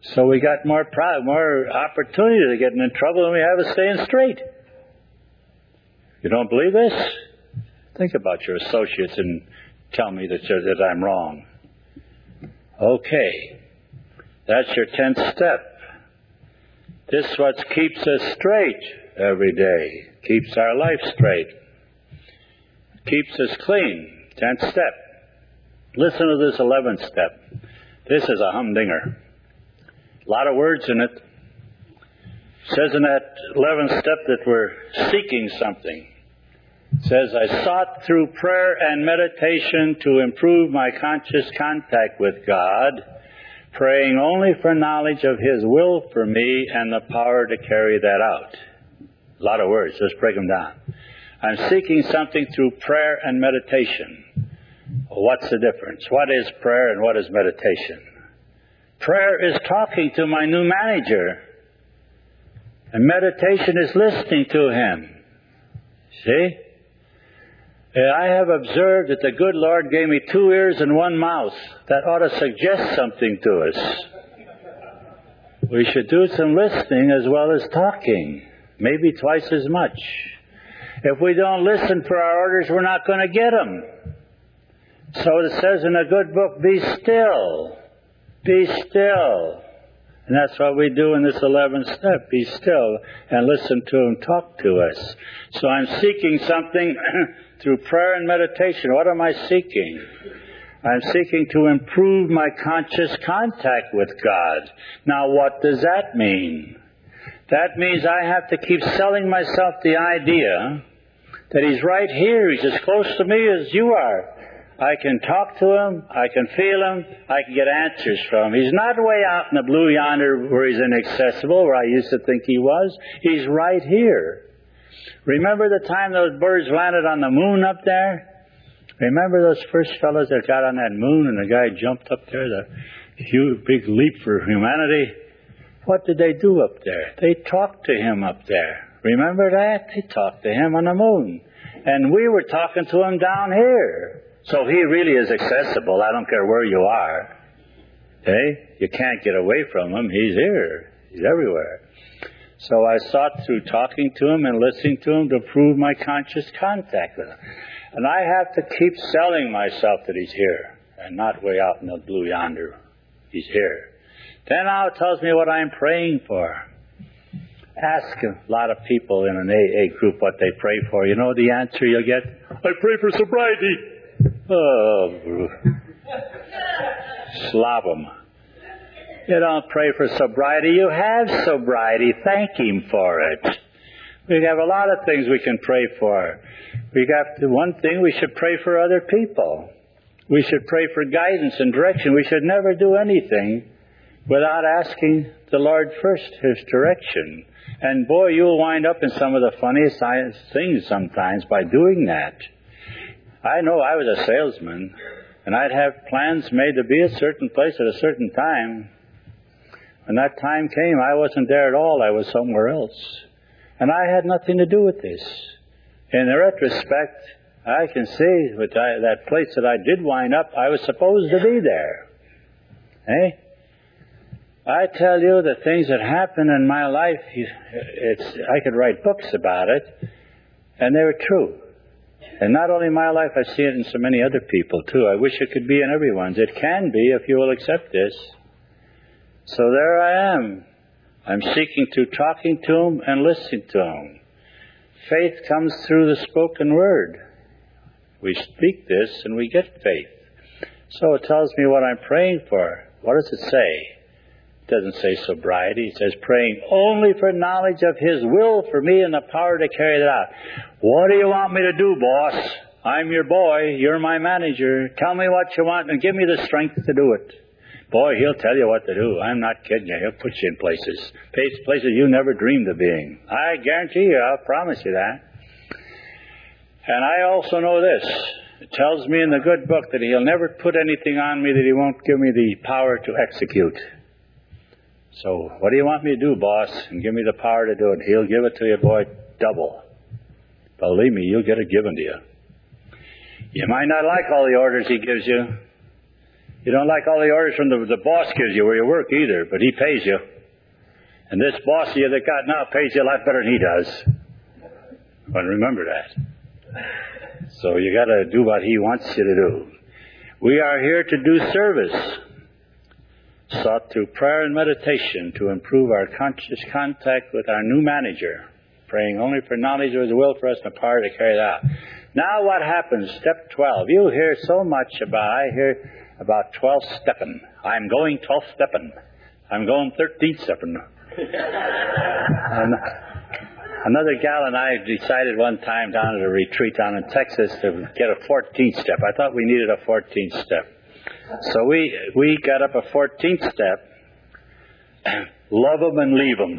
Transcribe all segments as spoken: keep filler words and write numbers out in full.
So we got more pro- more opportunity to get in trouble than we have of staying straight. You don't believe this? Think about your associates and tell me that, you're, that I'm wrong. Okay. That's your tenth step. This is what keeps us straight every day. Keeps our life straight. Keeps us clean. Tenth step. Listen to this eleventh step. This is a humdinger. A lot of words in it. It says in that eleventh step that we're seeking something. It says, I sought through prayer and meditation to improve my conscious contact with God, praying only for knowledge of His will for me and the power to carry that out. A lot of words. Let's break them down. I'm seeking something through prayer and meditation. What's the difference? What is prayer and what is meditation? Prayer is talking to my new manager. And meditation is listening to him. See? I have observed that the good Lord gave me two ears and one mouth. That ought to suggest something to us. We should do some listening as well as talking. Maybe twice as much. If we don't listen for our orders, we're not going to get them. So it says in a good book, be still. Be still. And that's what we do in this eleventh step. Be still and listen to Him talk to us. So I'm seeking something through prayer and meditation. What am I seeking? I'm seeking to improve my conscious contact with God. Now, what does that mean? That means I have to keep selling myself the idea that He's right here. He's as close to me as you are. I can talk to Him. I can feel Him. I can get answers from Him. He's not way out in the blue yonder where He's inaccessible, where I used to think He was. He's right here. Remember the time those birds landed on the moon up there? Remember those first fellows that got on that moon and the guy jumped up there, the huge big leap for humanity? What did they do up there? They talked to Him up there. Remember that? They talked to Him on the moon. And we were talking to Him down here. So He really is accessible. I don't care where you are. Okay? You can't get away from Him. He's here. He's everywhere. So I sought through talking to Him and listening to Him to prove my conscious contact with Him. And I have to keep selling myself that He's here and not way out in the blue yonder. He's here. Then now it tells me what I'm praying for. Ask a lot of people in an A A group what they pray for. You know the answer you'll get? I pray for sobriety. Oh, slop 'em. You don't pray for sobriety. You have sobriety. Thank Him for it. We have a lot of things we can pray for. We got the one thing, we should pray for other people. We should pray for guidance and direction. We should never do anything without asking the Lord first His direction. And boy, you'll wind up in some of the funniest things sometimes by doing that. I know I was a salesman, and I'd have plans made to be at a certain place at a certain time. When that time came, I wasn't there at all. I was somewhere else. And I had nothing to do with this. In retrospect, I can see with that place that I did wind up, I was supposed to be there. Eh? I tell you, the things that happened in my life, it's, I could write books about it, and they were true. And not only my life, I see it in so many other people, too. I wish it could be in everyone's. It can be if you will accept this. So there I am. I'm seeking to talking to Him and listening to Him. Faith comes through the spoken word. We speak this and we get faith. So it tells me what I'm praying for. What does it say? It doesn't say sobriety. It says praying only for knowledge of His will for me and the power to carry that out. What do you want me to do, boss? I'm your boy. You're my manager. Tell me what you want and give me the strength to do it. Boy, He'll tell you what to do. I'm not kidding you. He'll put you in places. Places you never dreamed of being. I guarantee you. I'll promise you that. And I also know this. It tells me in the good book that He'll never put anything on me that He won't give me the power to execute. So, what do you want me to do, boss? And give me the power to do it. He'll give it to you, boy, double. Believe me, you'll get it given to you. You might not like all the orders He gives you. You don't like all the orders from the, the boss gives you where you work either, but he pays you. And this boss you that got now pays you a lot better than he does. But remember that. So you got to do what he wants you to do. We are here to do service, sought through prayer and meditation to improve our conscious contact with our new manager, praying only for knowledge of his will for us and the power to carry it out. Now what happens? Step twelve. You hear so much about, I hear about twelve stepping. I'm going twelve stepping. I'm going thirteen stepping. And another gal and I decided one time down at a retreat down in Texas to get a fourteenth step. I thought we needed a fourteenth step. So we we got up a fourteenth step. Love them and leave them.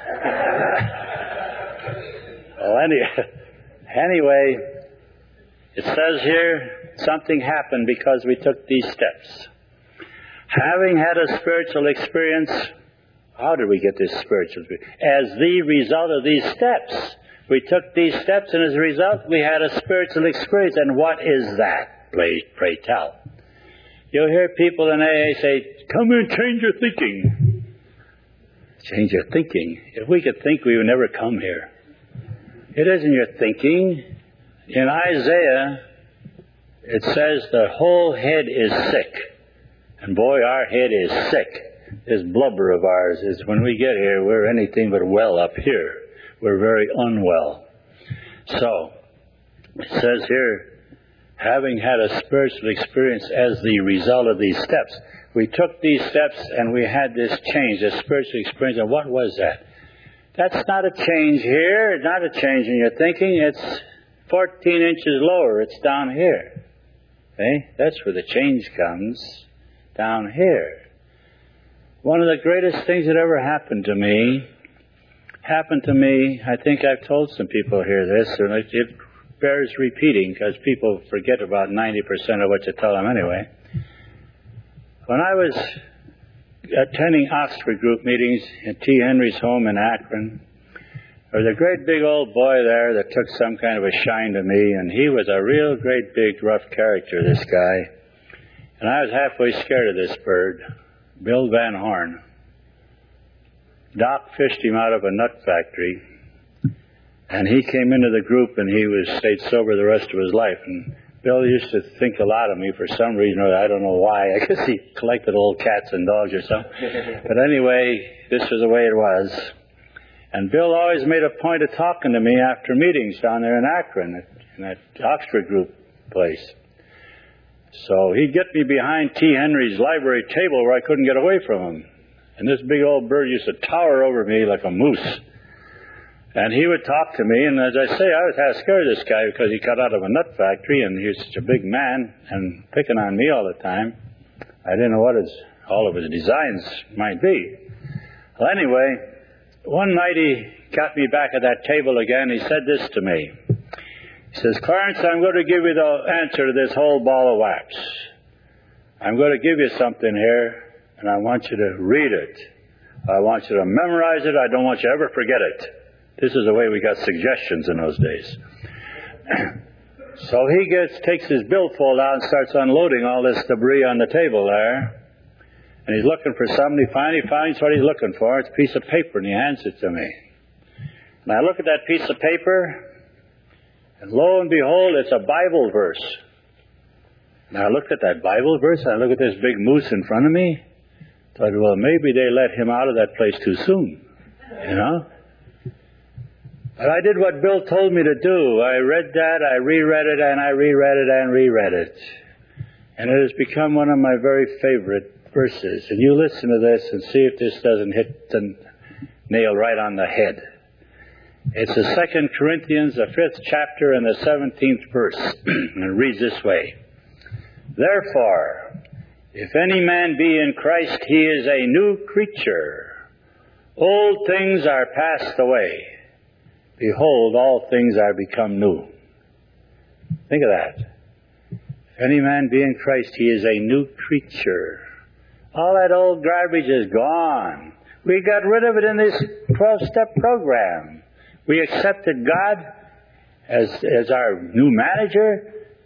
Well, any, anyway, it says here something happened because we took these steps. Having had a spiritual experience, how did we get this spiritual experience? As the result of these steps. We took these steps, and as a result, we had a spiritual experience. And what is that? Pray, pray tell. You'll hear people in A A say, come and change your thinking. Change your thinking? If we could think, we would never come here. It isn't your thinking. In Isaiah, it says the whole head is sick. And boy, our head is sick. This blubber of ours is, when we get here, we're anything but well up here. We're very unwell. So, it says here, having had a spiritual experience as the result of these steps. We took these steps and we had this change, this spiritual experience. And what was that? That's not a change here. It's not a change in your thinking. It's fourteen inches lower. It's down here. Okay? That's where the change comes. Down here. One of the greatest things that ever happened to me, happened to me, I think I've told some people here this, and it, it bears repeating because people forget about ninety percent of what you tell them anyway. When I was attending Oxford group meetings at T. Henry's home in Akron, there was a great big old boy there that took some kind of a shine to me, and he was a real great big rough character, this guy. And I was halfway scared of this bird, Bill Van Horn. Doc fished him out of a nut factory, and he came into the group and he was stayed sober the rest of his life. And Bill used to think a lot of me for some reason, or I don't know why. I guess he collected old cats and dogs or something. But anyway, this was the way it was. And Bill always made a point of talking to me after meetings down there in Akron, in that Oxford group place. So he'd get me behind T. Henry's library table where I couldn't get away from him. And this big old bird used to tower over me like a moose. And he would talk to me, and as I say, I was half scared of this guy because he got out of a nut factory, and he was such a big man, and picking on me all the time. I didn't know what his, all of his designs might be. Well, anyway, one night he got me back at that table again. He said this to me. He says, Clarence, I'm going to give you the answer to this whole ball of wax. I'm going to give you something here, and I want you to read it. I want you to memorize it. I don't want you to ever forget it. This is the way we got suggestions in those days. So he gets, takes his billfold out and starts unloading all this debris on the table there. And he's looking for something. He finally finds what he's looking for. It's a piece of paper, and he hands it to me. And I look at that piece of paper, and lo and behold, it's a Bible verse. And I looked at that Bible verse, and I look at this big moose in front of me. I thought, well, maybe they let him out of that place too soon, you know? But I did what Bill told me to do. I read that, I reread it, and I reread it, and reread it. And it has become one of my very favorite verses. And you listen to this and see if this doesn't hit the nail right on the head. It's the Second Corinthians, the fifth chapter, and the seventeenth verse. And it reads this way. Therefore, if any man be in Christ, he is a new creature. Old things are passed away. Behold, all things are become new. Think of that. If any man be in Christ, he is a new creature. All that old garbage is gone. We got rid of it in this twelve-step program. We accepted God as, as our new manager.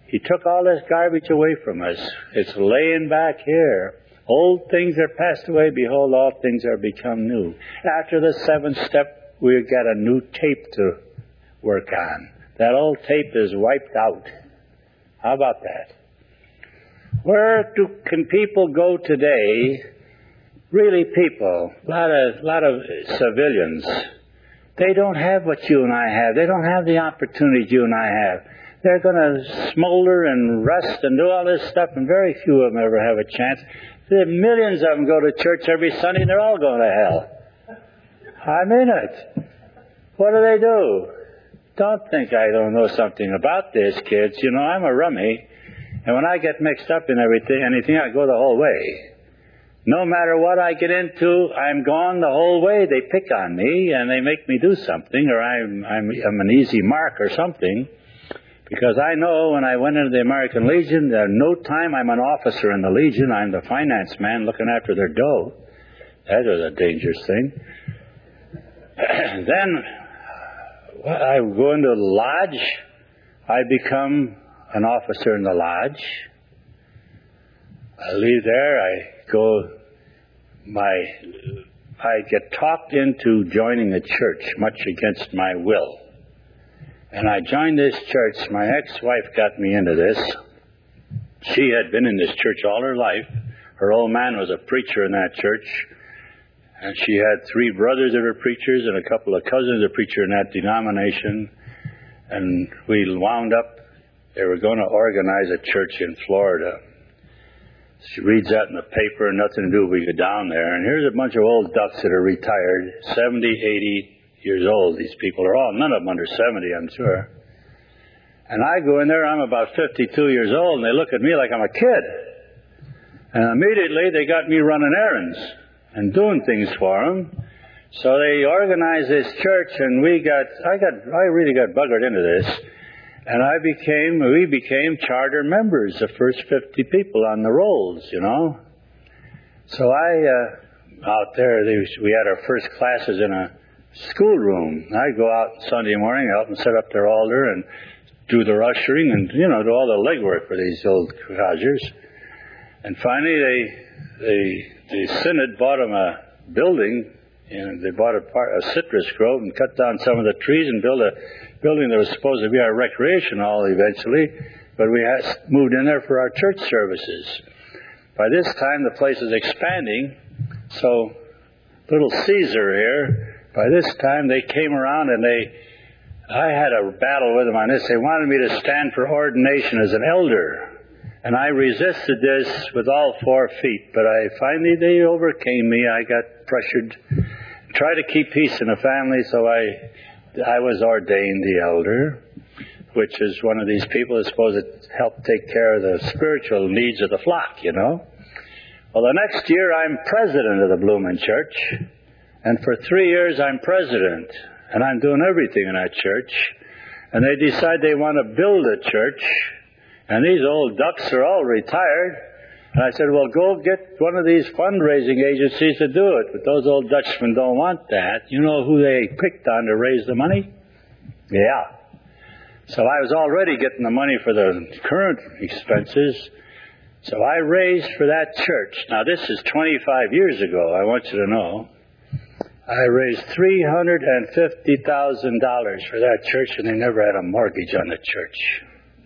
He took all this garbage away from us. It's laying back here. Old things are passed away. Behold, all things are become new. After the seventh step, we've got a new tape to work on. That old tape is wiped out. How about that? Where do, can people go today? Really people, a lot of, lot of civilians. They don't have what you and I have. They don't have the opportunities you and I have. They're going to smolder and rust and do all this stuff, and very few of them ever have a chance. There are millions of them go to church every Sunday, and they're all going to hell. I'm in it. What do they do? Don't think I don't know something about this, kids. You know, I'm a rummy, and when I get mixed up in everything, anything, I go the whole way. No matter what I get into, I'm gone the whole way. They pick on me, and they make me do something, or I'm, I'm, I'm an easy mark or something. Because I know when I went into the American Legion, there no time I'm an officer in the Legion. I'm the finance man looking after their dough. That was a dangerous thing. Then well, I go into the lodge. I become an officer in the lodge. I leave there. I go. My I get talked into joining a church, much against my will. And I joined this church. My ex-wife got me into this. She had been in this church all her life. Her old man was a preacher in that church. And she had three brothers that were preachers and a couple of cousins that were preachers in that denomination. And we wound up, they were going to organize a church in Florida. She reads that in the paper, nothing to do. We go down there. And here's a bunch of old ducks that are retired, seventy, eighty years old. These people are all, none of them under seventy, I'm sure. And I go in there, I'm about fifty-two years old, and they look at me like I'm a kid. And immediately they got me running errands and doing things for them. So they organized this church, and we got, I got, I really got buggered into this. And I became, we became charter members, the first fifty people on the rolls, you know. So I, uh, out there, they, we had our first classes in a schoolroom. I go out Sunday morning, help them set up their altar and do the ushering and, you know, do all the legwork for these old codgers. And finally, they, they, the synod bought them a building, and they bought a, part, a citrus grove and cut down some of the trees and built a building that was supposed to be our recreation hall eventually. But we had moved in there for our church services. By this time, the place is expanding, so little Caesar here. By this time, they came around and they, I had a battle with them on this. They wanted me to stand for ordination as an elder. And I resisted this with all four feet. But I finally, they overcame me. I got pressured. Tried to keep peace in the family, so I, I was ordained the elder, which is one of these people that's supposed to help take care of the spiritual needs of the flock, you know. Well, the next year, I'm president of the Bloomin' Church. And for three years, I'm president, and I'm doing everything in that church. And they decide they want to build a church, and these old ducks are all retired. And I said, well, go get one of these fundraising agencies to do it. But those old Dutchmen don't want that. You know who they picked on to raise the money? Yeah. So I was already getting the money for the current expenses. So I raised for that church. Now, this is twenty-five years ago, I want you to know. I raised three hundred fifty thousand dollars for that church, and they never had a mortgage on the church.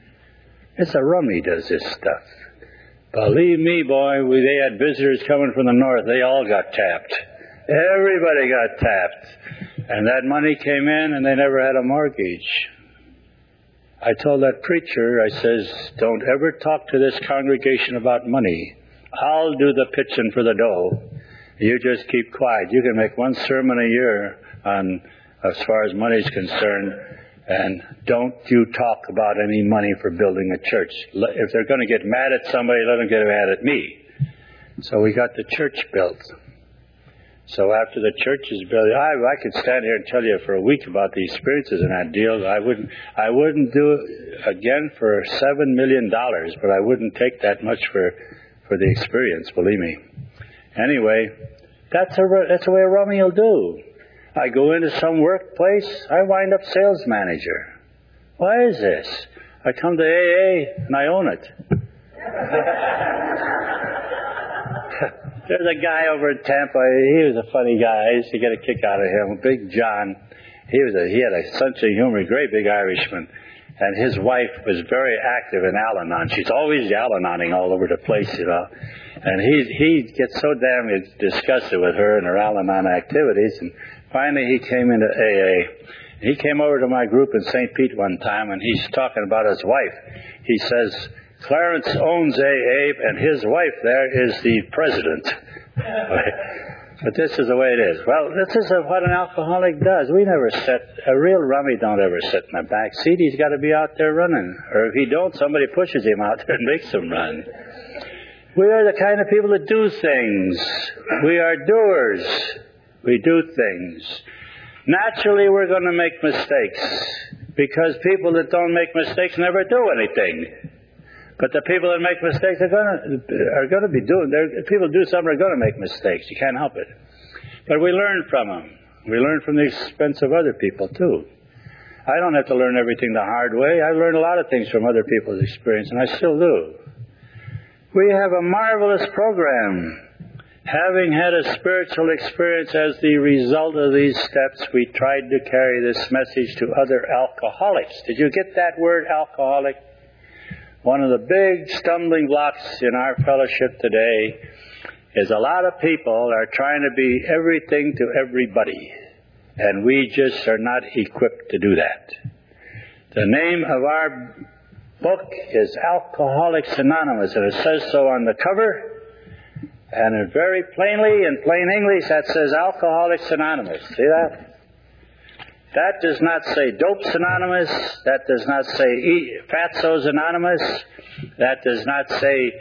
It's a rummy does this stuff. Believe me, boy, we, they had visitors coming from the north. They all got tapped. Everybody got tapped. And that money came in, and they never had a mortgage. I told that preacher, I says, don't ever talk to this congregation about money. I'll do the pitching for the dough. You just keep quiet. You can make one sermon a year on as far as money is concerned, and don't you talk about any money for building a church. If they're going to get mad at somebody, let them get mad at me. So we got the church built. So after the church is built, I, I could stand here and tell you for a week about the experiences in that deal. I wouldn't, I wouldn't do it again for seven million dollars, but I wouldn't take that much for, for the experience, believe me. Anyway, that's a, that's the way a rummy will do. I go into some workplace, I wind up sales manager. Why is this? I come to A A and I own it. There's a guy over in Tampa. He was a funny guy. I used to get a kick out of him. Big John. He was a, he had a sense of humor, great big Irishman. And his wife was very active in Al-Anon. She's always Al-Anoning all over the place, you know. And he he gets so damn disgusted with her and her Al-Anon activities. And finally he came into A A. He came over to my group in Saint Pete one time, and he's talking about his wife. He says, Clarence owns A A, and his wife there is the president. But this is the way it is. Well, this is what an alcoholic does. We never sit, a real rummy don't ever sit in the back seat. He's got to be out there running. Or if he don't, somebody pushes him out there and makes him run. We are the kind of people that do things. We are doers. We do things. Naturally, we're going to make mistakes, because people that don't make mistakes never do anything. But the people that make mistakes are going to are going to be doing. If people do something, are going to make mistakes. You can't help it. But we learn from them. We learn from the expense of other people too. I don't have to learn everything the hard way. I learned a lot of things from other people's experience, and I still do. We have a marvelous program. Having had a spiritual experience as the result of these steps, we tried to carry this message to other alcoholics. Did you get that word, alcoholic? One of the big stumbling blocks in our fellowship today is a lot of people are trying to be everything to everybody, and we just are not equipped to do that. The name of our book is Alcoholics Anonymous, and it says so on the cover. And very plainly, in plain English, that says Alcoholics Anonymous. See that? That does not say Dopes Anonymous. That does not say e- Fatsos Anonymous. That does not say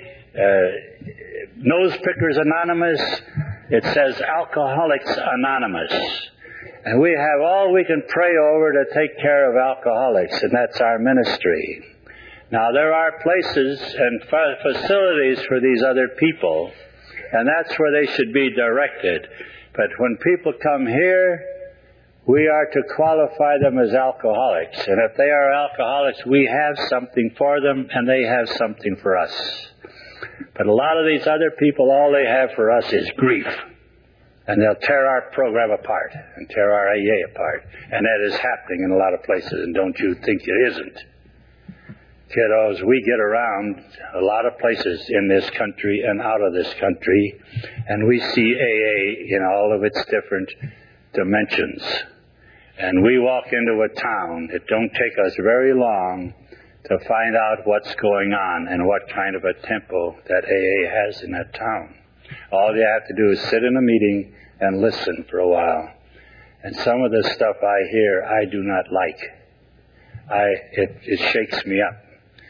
uh, Nose Pickers Anonymous. It says Alcoholics Anonymous. And we have all we can pray over to take care of alcoholics, and that's our ministry. Now, there are places and fa- facilities for these other people, and that's where they should be directed. But when people come here, we are to qualify them as alcoholics. And if they are alcoholics, we have something for them, and they have something for us. But a lot of these other people, all they have for us is grief. And they'll tear our program apart and tear our A A apart. And that is happening in a lot of places, and don't you think it isn't. Kiddos, we get around a lot of places in this country and out of this country, and we see A A in all of its different dimensions. And we walk into a town. It don't take us very long to find out what's going on and what kind of a tempo that A A has in that town. All you have to do is sit in a meeting and listen for a while. And some of the stuff I hear, I do not like. I it, it shakes me up.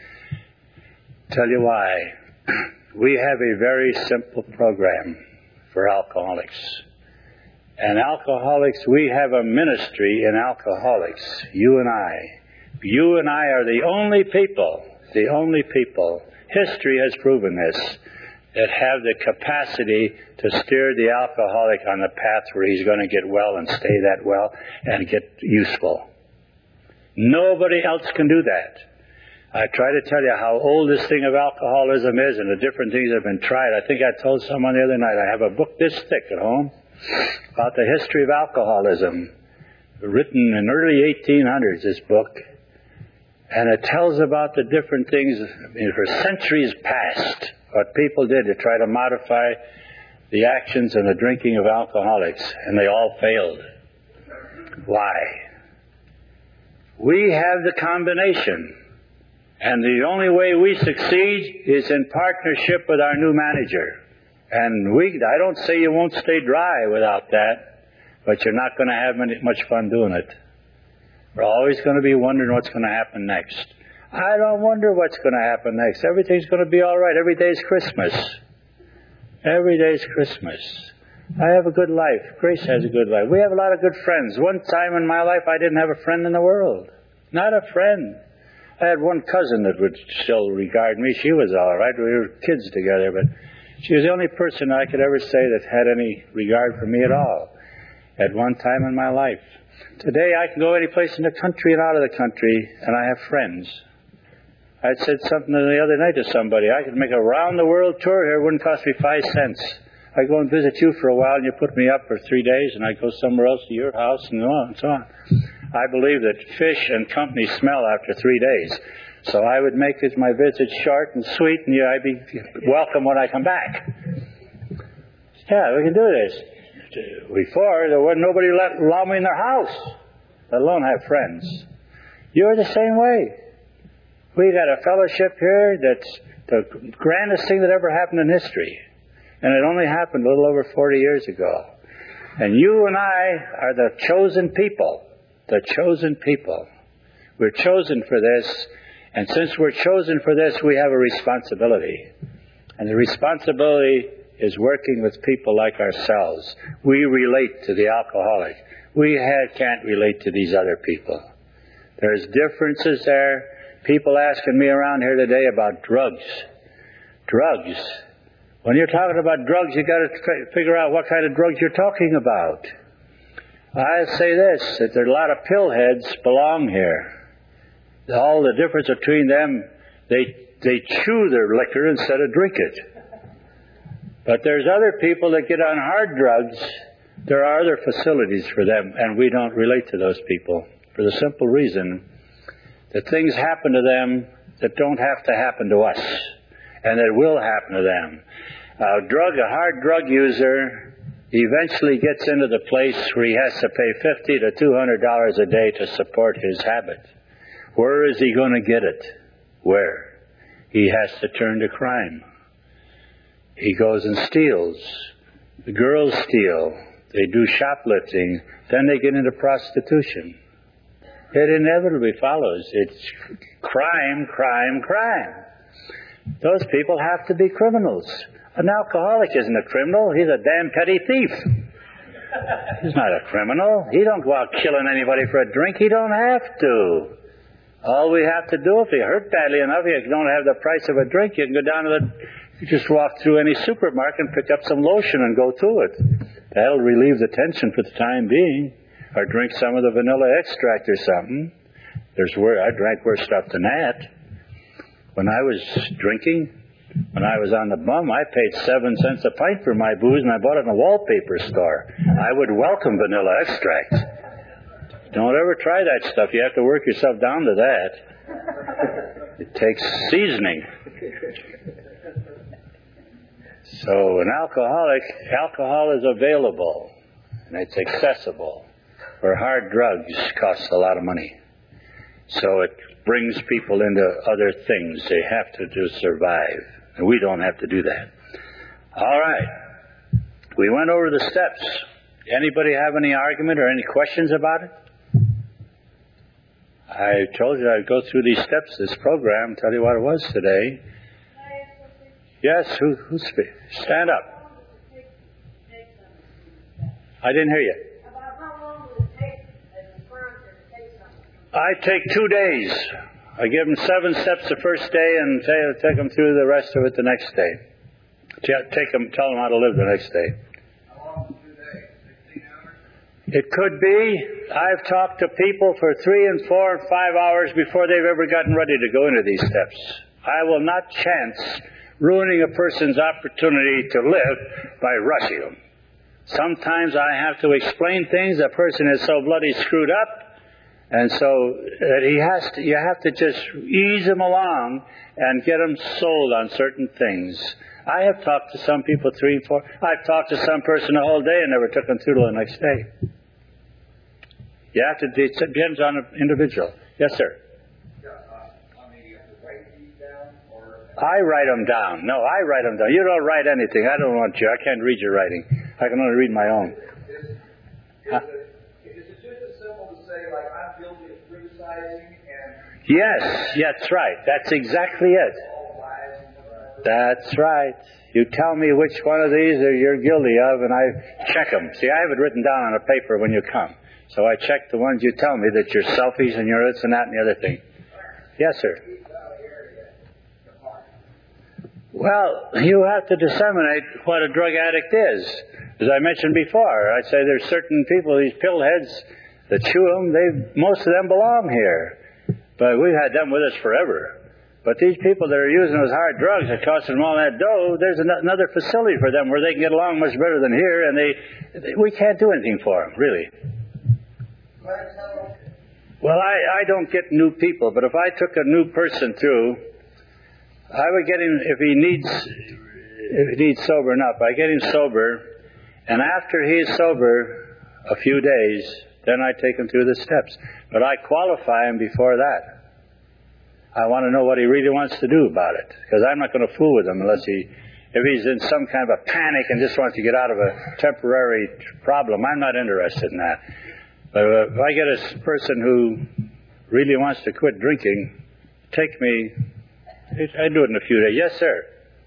Tell you why. We have a very simple program for alcoholics. And alcoholics, we have a ministry in alcoholics, you and I. You and I are the only people, the only people, history has proven this, that have the capacity to steer the alcoholic on the path where he's going to get well and stay that well and get useful. Nobody else can do that. I try to tell you how old this thing of alcoholism is and the different things that have been tried. I think I told someone the other night, I have a book this thick at home about the history of alcoholism, written in early eighteen hundreds, this book. And it tells about the different things for centuries past, what people did to try to modify the actions and the drinking of alcoholics, and they all failed. Why? We have the combination. And the only way we succeed is in partnership with our new manager. And we, I don't say you won't stay dry without that, but you're not going to have many, much fun doing it. We're always going to be wondering what's going to happen next. I don't wonder what's going to happen next. Everything's going to be all right. Every day's Christmas. Every day's Christmas. I have a good life. Grace has a good life. We have a lot of good friends. One time in my life, I didn't have a friend in the world. Not a friend. I had one cousin that would still regard me. She was all right. We were kids together, but she was the only person I could ever say that had any regard for me at all at one time in my life. Today, I can go any place in the country and out of the country, and I have friends. I said something the other night to somebody. I could make a round-the-world tour here. It wouldn't cost me five cents. I go and visit you for a while, and you put me up for three days, and I go somewhere else to your house, and so on and so on. I believe that fish and company smell after three days. So I would make it, my visit short and sweet, and you, I'd be welcome when I come back. Yeah, we can do this. Before, there wasn't nobody let allow me in their house, let alone have friends. You're the same way. We got a fellowship here that's the grandest thing that ever happened in history. And it only happened a little over forty years ago. And you and I are the chosen people. The chosen people. We're chosen for this. And since we're chosen for this, we have a responsibility. And the responsibility is working with people like ourselves. We relate to the alcoholic. We have, can't relate to these other people. There's differences there. People asking me around here today about drugs. Drugs. When you're talking about drugs, you've got to tr- figure out what kind of drugs you're talking about. I say this, that there are a lot of pillheads belong here. All the difference between them, they they chew their liquor instead of drink it. But there's other people that get on hard drugs. There are other facilities for them, and we don't relate to those people for the simple reason that things happen to them that don't have to happen to us, and that will happen to them. A drug, a hard drug user eventually gets into the place where he has to pay fifty to two hundred dollars a day to support his habit. Where is he going to get it? Where? He has to turn to crime. He goes and steals. The girls steal. They do shoplifting. Then they get into prostitution. It inevitably follows. It's crime, crime, crime. Those people have to be criminals. An alcoholic isn't a criminal. He's a damn petty thief. He's not a criminal. He don't go out killing anybody for a drink. He don't have to. All we have to do, if you hurt badly enough, you don't have the price of a drink, you can go down to the, you just walk through any supermarket and pick up some lotion and go to it. That'll relieve the tension for the time being. Or drink some of the vanilla extract or something. There's where I drank worse stuff than that. When I was drinking, when I was on the bum, I paid seven cents a pint for my booze, and I bought it in a wallpaper store. I would welcome vanilla extract. Don't ever try that stuff. You have to work yourself down to that. It takes seasoning. So an alcoholic, alcohol is available, and it's accessible. Where hard drugs cost a lot of money. So it brings people into other things they have to do to survive. And we don't have to do that. All right. We went over the steps. Anybody have any argument or any questions about it? I told you I'd go through these steps, this program, tell you what it was today. Yes, who, who's speaking? Stand up. I didn't hear you. I take two days. I give them seven steps the first day and t- take them through the rest of it the next day. Take them, tell them how to live the next day. How long is two days? sixteen hours? It could be. I've talked to people for three and four and five hours before they've ever gotten ready to go into these steps. I will not chance ruining a person's opportunity to live by rushing them. Sometimes I have to explain things. A person is so bloody screwed up. And so that he has to, you have to just ease him along and get him sold on certain things. I have talked to some people three, four. I've talked to some person the whole day and never took them through till the next day. You have to, it depends on an individual. Yes, sir. Yeah, uh, I mean, you have to write these down, or I write them down. No, I write them down. You don't write anything. I don't want you. I can't read your writing. I can only read my own. Is, is, huh? Yes, that's right. That's exactly it. That's right. You tell me which one of these are you're guilty of, and I check them. See, I have it written down on a paper when you come. So I check the ones you tell me that you're selfish and you're this and that and the other thing. Yes, sir. Well, you have to disseminate what a drug addict is. As I mentioned before, I say there's certain people, these pillheads that chew them, they most of them belong here. But we've had them with us forever. But these people that are using those hard drugs that cost them all that dough, there's an- another facility for them where they can get along much better than here, and they, they we can't do anything for them, really. Well, I, I don't get new people, but if I took a new person through, I would get him, if he needs, if he needs sobering up, I get him sober, and after he's sober a few days, then I take him through the steps. But I qualify him before that. I want to know what he really wants to do about it, because I'm not going to fool with him unless he, if he's in some kind of a panic and just wants to get out of a temporary problem, I'm not interested in that. But if I get a person who really wants to quit drinking, take me, I do it in a few days. Yes, sir.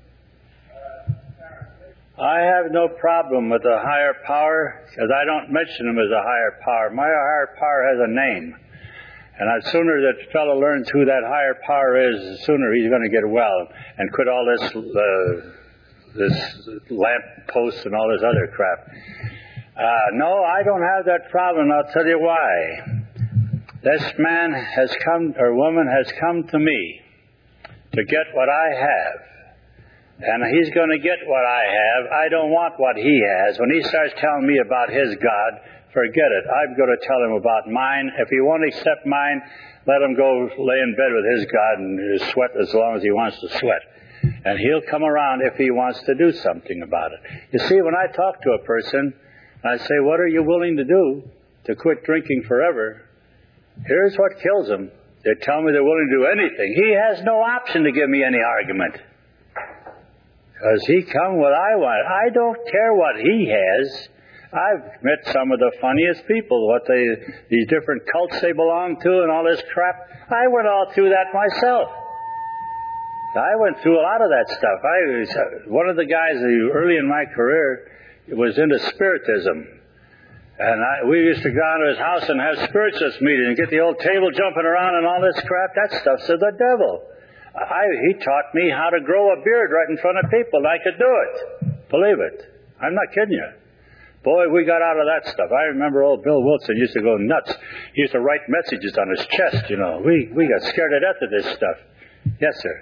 I have no problem with a higher power, because I don't mention him as a higher power. My higher power has a name. And the sooner that fellow learns who that higher power is, the sooner he's going to get well and quit all this uh, this lamp posts and all this other crap. Uh, no, I don't have that problem. I'll tell you why. This man has come, or woman has come to me to get what I have. And he's going to get what I have. I don't want what he has. When he starts telling me about his God, forget it. I'm going to tell him about mine. If he won't accept mine, let him go lay in bed with his God and sweat as long as he wants to sweat. And he'll come around if he wants to do something about it. You see, when I talk to a person, I say, what are you willing to do to quit drinking forever? Here's what kills them. They tell me they're willing to do anything. He has no option to give me any argument. Because he come what I want. I don't care what he has. I've met some of the funniest people, what they, these different cults they belong to and all this crap. I went all through that myself. I went through a lot of that stuff. I was, one of the guys who early in my career was into spiritism. And I, we used to go down to his house and have spiritualist meetings and get the old table jumping around and all this crap. That stuff's of the devil. I, he taught me how to grow a beard right in front of people, and I could do it. Believe it. I'm not kidding you. Boy, we got out of that stuff. I remember old Bill Wilson used to go nuts. He used to write messages on his chest, you know. We we got scared to death of this stuff. Yes, sir.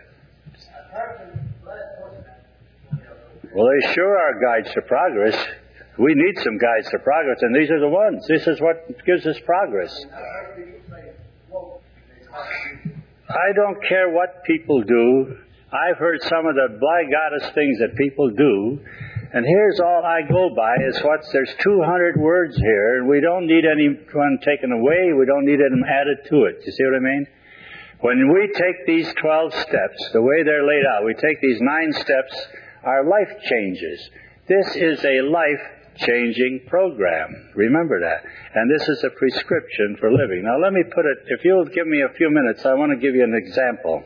Well, they sure are guides to progress. We need some guides to progress, and these are the ones. This is what gives us progress. I don't care what people do. I've heard some of the black-goddess things that people do, and here's all I go by is what's, there's two hundred words here, and we don't need anyone taken away. We don't need them added to it. You see what I mean? When we take these twelve steps, the way they're laid out, we take these nine steps, our life changes. This is a life-changing program. Remember that. And this is a prescription for living. Now let me put it, if you'll give me a few minutes, I want to give you an example.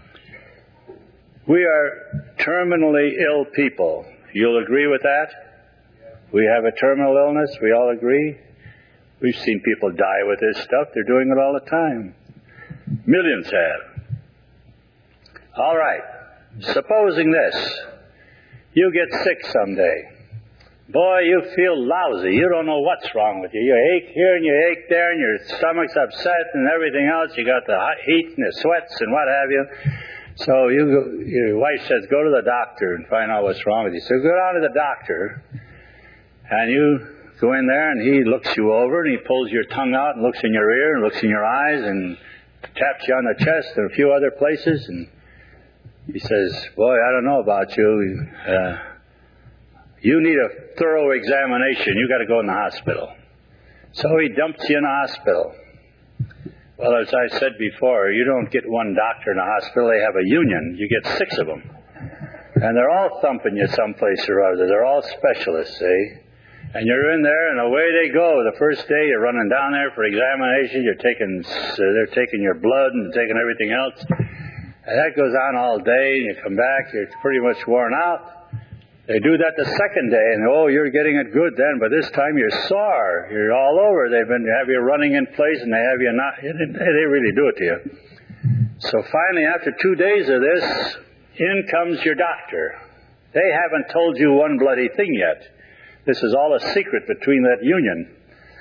We are terminally ill people. You'll agree with that? We have a terminal illness. We all agree. We've seen people die with this stuff. They're doing it all the time. Millions have. All right. Supposing this. You get sick someday. Boy, you feel lousy. You don't know what's wrong with you. You ache here and you ache there and your stomach's upset and everything else. You got the heat and the sweats and what have you. So you, go, your wife says, go to the doctor and find out what's wrong with you. So go down to the doctor, and you go in there, and he looks you over, and he pulls your tongue out and looks in your ear and looks in your eyes and taps you on the chest and a few other places. And he says, boy, I don't know about you. Uh, you need a thorough examination. You got to go in the hospital. So he dumps you in the hospital. Well, as I said before, you don't get one doctor in a hospital. They have a union. You get six of them. And they're all thumping you someplace or other. They're all specialists, see? And you're in there, and away they go. The first day, you're running down there for examination. You're taking, uh, they're taking your blood and taking everything else. And that goes on all day, and you come back, you're pretty much worn out. They do that the second day, and oh, you're getting it good then, but this time you're sore. You're all over. They've been have you running in place, and they have you not. They really do it to you. So finally, after two days of this, in comes your doctor. They haven't told you one bloody thing yet. This is all a secret between that union.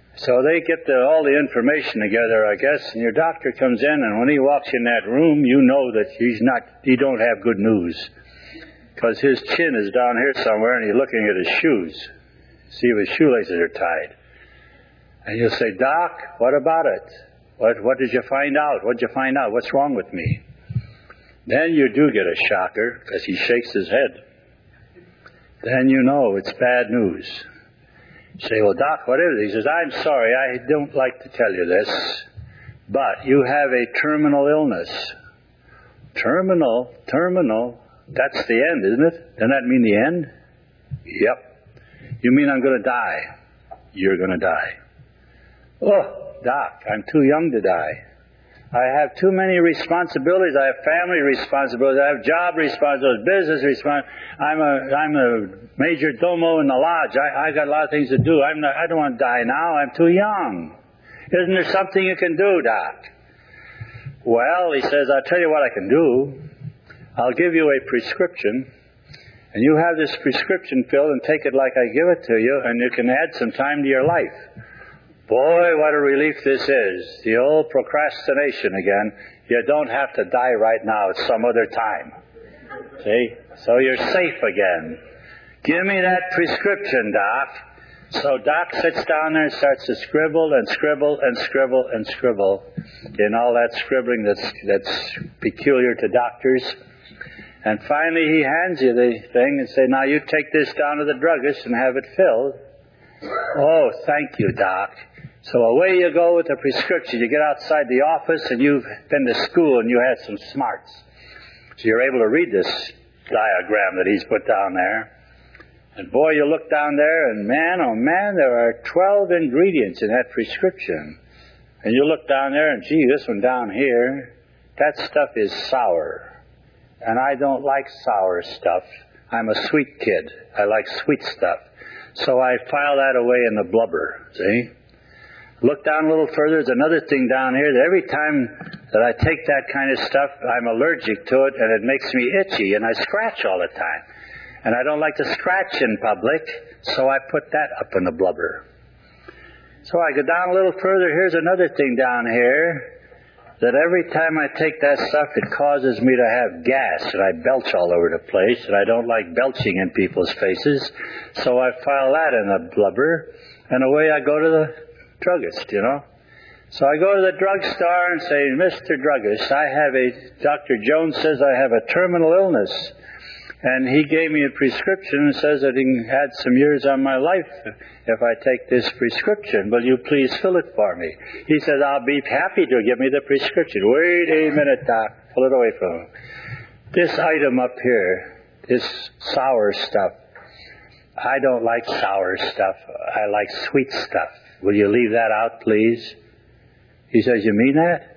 So they get the, all the information together, I guess, and your doctor comes in, and when he walks in that room, you know that he's not, he don't have good news. Because his chin is down here somewhere, and he's looking at his shoes. See if his shoelaces are tied. And you'll say, Doc, what about it? What, what did you find out? What did you find out? What's wrong with me? Then you do get a shocker, because he shakes his head. Then you know it's bad news. You say, well, Doc, what is it? He says, I'm sorry, I don't like to tell you this, but you have a terminal illness. Terminal? Terminal? That's the end, isn't it? Doesn't that mean the end? Yep. You mean I'm going to die? You're going to die. Oh, Doc, I'm too young to die. I have too many responsibilities. I have family responsibilities. I have job responsibilities, business responsibilities. I'm a, I'm a major domo in the lodge. I, I got a lot of things to do. I'm not, I don't want to die now. I'm too young. Isn't there something you can do, Doc? Well, he says, I'll tell you what I can do. I'll give you a prescription, and you have this prescription filled and take it like I give it to you, and you can add some time to your life. Boy, what a relief this is. The old procrastination again. You don't have to die right now. It's some other time. See? So you're safe again. Give me that prescription, Doc. So Doc sits down there and starts to scribble and scribble and scribble and scribble in all that scribbling that's, that's peculiar to doctors. And finally he hands you the thing and says, now you take this down to the druggist and have it filled. Oh, thank you, Doc. So away you go with the prescription. You get outside the office and you've been to school and you had some smarts. So you're able to read this diagram that he's put down there. And boy, you look down there and man, oh man, there are twelve ingredients in that prescription. And you look down there and gee, this one down here, that stuff is sour. And I don't like sour stuff. I'm a sweet kid. I like sweet stuff. So I file that away in the blubber, see? Look down a little further. There's another thing down here that every time that I take that kind of stuff, I'm allergic to it, and it makes me itchy, and I scratch all the time. And I don't like to scratch in public, so I put that up in the blubber. So I go down a little further. Here's another thing down here, that every time I take that stuff, it causes me to have gas, and I belch all over the place, and I don't like belching in people's faces, so I file that in the blubber, and away I go to the druggist, you know. So I go to the drugstore and say, Mister Druggist, I have a, Doctor Jones says I have a terminal illness. And he gave me a prescription and says that he can add some years on my life if I take this prescription. Will you please fill it for me? He says, I'll be happy to give me the prescription. Wait a minute, Doc. Pull it away from him. This item up here, this sour stuff, I don't like sour stuff. I like sweet stuff. Will you leave that out, please? He says, you mean that?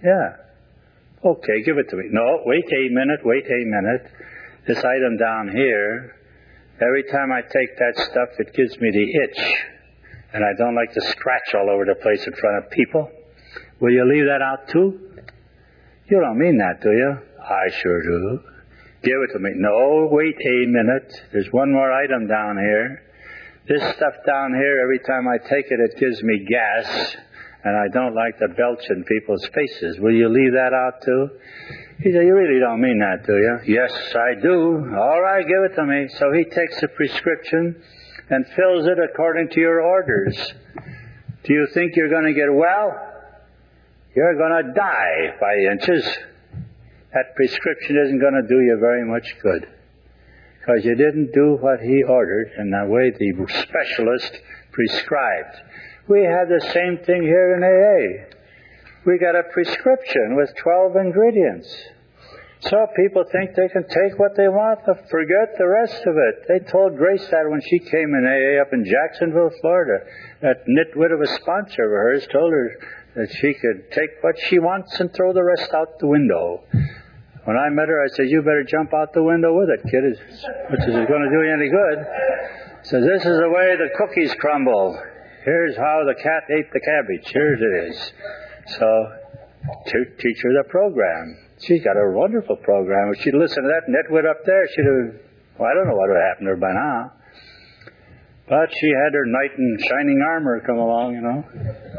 Yeah. Okay, give it to me. No, wait a minute, wait a minute. This item down here, every time I take that stuff, it gives me the itch. And I don't like to scratch all over the place in front of people. Will you leave that out too? You don't mean that, do you? I sure do. Give it to me. No, wait a minute. There's one more item down here. This stuff down here, every time I take it, it gives me gas. And I don't like to belch in people's faces. Will you leave that out too? He said, you really don't mean that, do you? Yes, I do. All right, give it to me. So he takes the prescription and fills it according to your orders. Do you think you're going to get well? You're going to die by inches. That prescription isn't going to do you very much good. Because you didn't do what he ordered in the way the specialist prescribed. We have the same thing here in A A. We got a prescription with twelve ingredients. So people think they can take what they want and forget the rest of it. They told Grace that when she came in A A up in Jacksonville, Florida. That nitwit of a sponsor of hers told her that she could take what she wants and throw the rest out the window. When I met her, I said, you better jump out the window with it, kid, which isn't going to do you any good. So this is the way the cookies crumble. Here's how the cat ate the cabbage. Here's it is. So, to teach her the program. She's got a wonderful program. If she'd listened to that nitwit up there, she'd have, well, I don't know what would have happened to her by now. But she had her knight in shining armor come along, you know.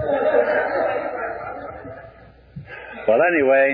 Well, anyway,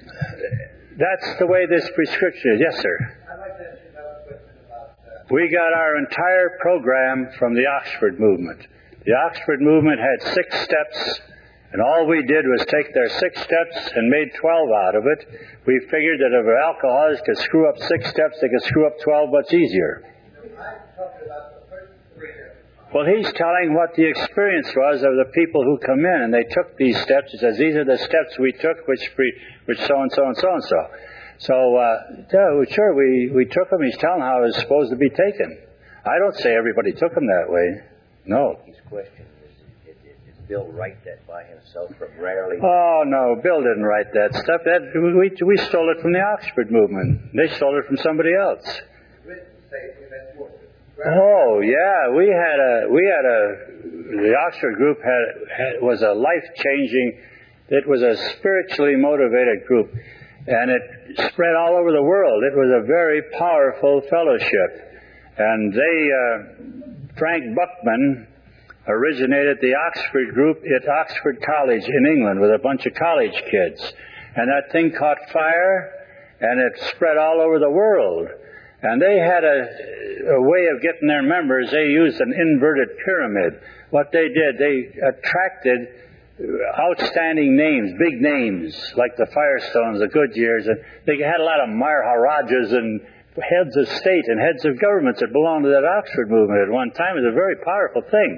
that's the way this prescription is. Yes, sir. I'd like to ask you another question about uh, We got our entire program from the Oxford movement. The Oxford movement had six steps, and all we did was take their six steps and made twelve out of it. We figured that if alcoholics could screw up six steps, they could screw up twelve much easier. I'm talking about the first three here. Well, he's telling what the experience was of the people who come in, and they took these steps. He says, these are the steps we took, which pre- which so-and-so and so-and-so. So, uh, yeah, sure, we, we took them. He's telling how it was supposed to be taken. I don't say everybody took them that way. No. His question is, did, did, did Bill write that by himself from rarely? Oh, no, Bill didn't write that stuff. That, we, we stole it from the Oxford movement. They stole it from somebody else. Written statement that's more. Oh, yeah, we had a, we had a, the Oxford group had, had was a life-changing, it was a spiritually motivated group, and it spread all over the world. It was a very powerful fellowship. And they, uh, Frank Buckman originated the Oxford group at Oxford College in England with a bunch of college kids. And that thing caught fire, and it spread all over the world. And they had a, a way of getting their members. They used an inverted pyramid. What they did, they attracted outstanding names, big names, like the Firestones, the Goodyears, and they had a lot of Maharajas and heads of state and heads of governments that belonged to that Oxford movement at one time. It was a very powerful thing.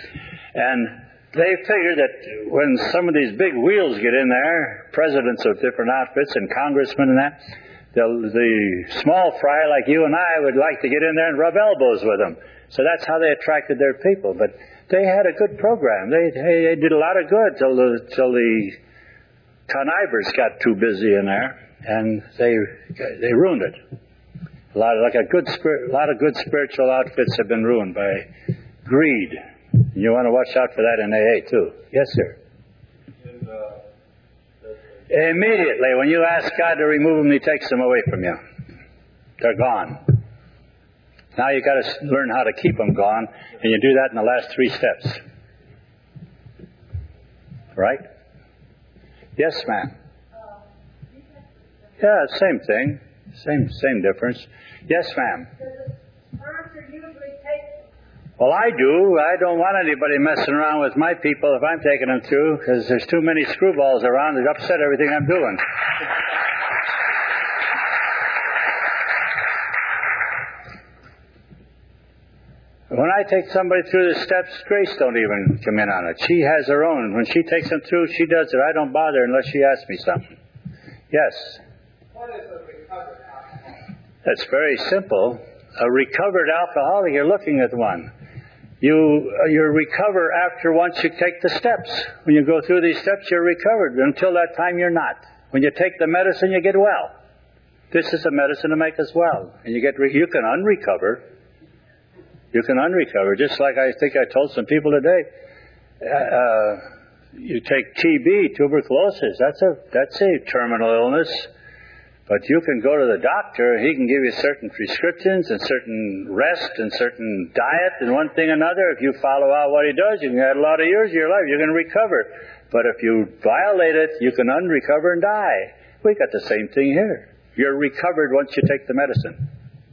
And they figured that when some of these big wheels get in there, presidents of different outfits and congressmen and that, the, the small fry like you and I would like to get in there and rub elbows with them. So that's how they attracted their people. But they had a good program. They, they, they did a lot of good till the, till the connivers got too busy in there, and they they ruined it. A lot of like a good spirit, a lot of good spiritual outfits have been ruined by greed. You want to watch out for that in A A too. Yes, sir. And, uh, Immediately, when you ask God to remove them, He takes them away from you. They're gone. Now you got to learn how to keep them gone, and you do that in the last three steps. Right? Yes, ma'am. Yeah, same thing. Same same difference. Yes, ma'am. Well, I do. I don't want anybody messing around with my people if I'm taking them through, because there's too many screwballs around that upset everything I'm doing. When I take somebody through the steps, Grace don't even come in on it. She has her own. When she takes them through, she does it. I don't bother unless she asks me something. Yes? What is a recovered alcoholic? That's very simple. A recovered alcoholic, you're looking at one. You you recover after once you take the steps. When you go through these steps, you're recovered. Until that time, you're not. When you take the medicine, you get well. This is a medicine to make us well. And you get re- you can unrecover. You can unrecover. Just like I think I told some people today. Uh, you take T B, tuberculosis. That's a that's a terminal illness. But you can go to the doctor, he can give you certain prescriptions and certain rest and certain diet and one thing or another. If you follow out what he does, you can add a lot of years of your life. You're going to recover. But if you violate it, you can unrecover and die. We got the same thing here. You're recovered once you take the medicine.